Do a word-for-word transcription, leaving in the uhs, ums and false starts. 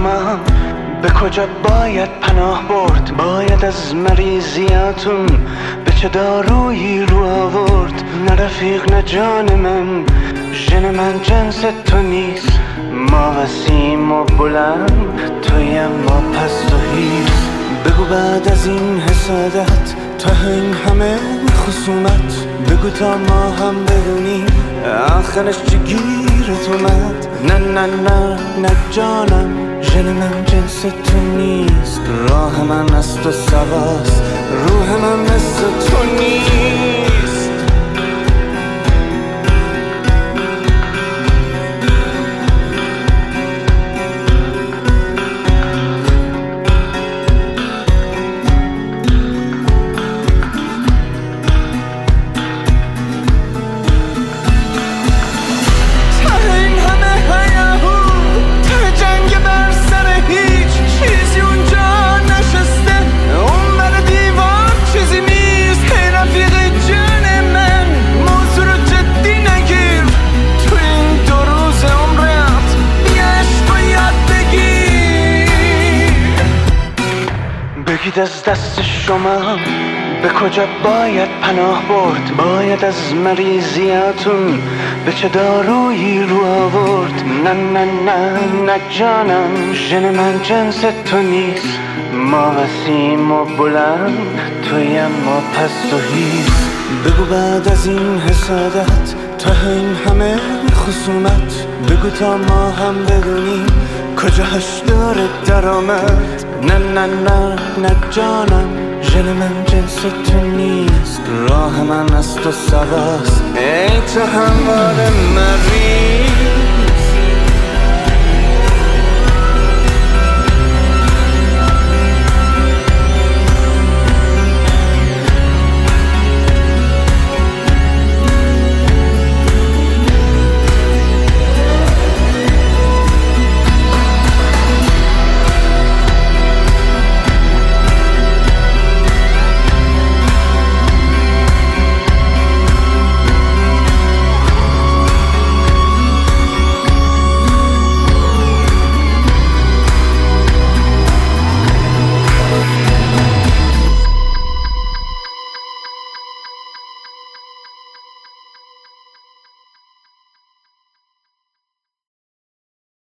شما به کجا باید پناه برد؟ باید از مریضیاتون به چه دارویی رو آورد؟ نه رفیق نه جان من، ژن من جنس تو نیست. ما وسیم و بلند، تویم ما پست و هیز. بگو بعد از این حسادت، تا این همه خصومت، بگو تا ما هم بدونیم آخرش چی گیرت اومد. نه نه نه نه جانم، ژن من جنس تو نیست. راه من از تو سواست، روح من مثل تو نیست. بگید از دست شما به کجا باید پناه برد؟ باید از مریضیاتون به چه دارویی رو آورد؟ نه نه نه نه جانم، ژن من جنس تو نیست. ما وسیم و بلند، تویم ما پست و هیز. بگو بعد از این حسادت، تا این همه خصومت، بگو تا ما هم بدونیم کجاش داره درآمد. نه نه نه نه جانم، ژن من جنس تو نیست. راه من از تو سواست، ای تو هموار مریض.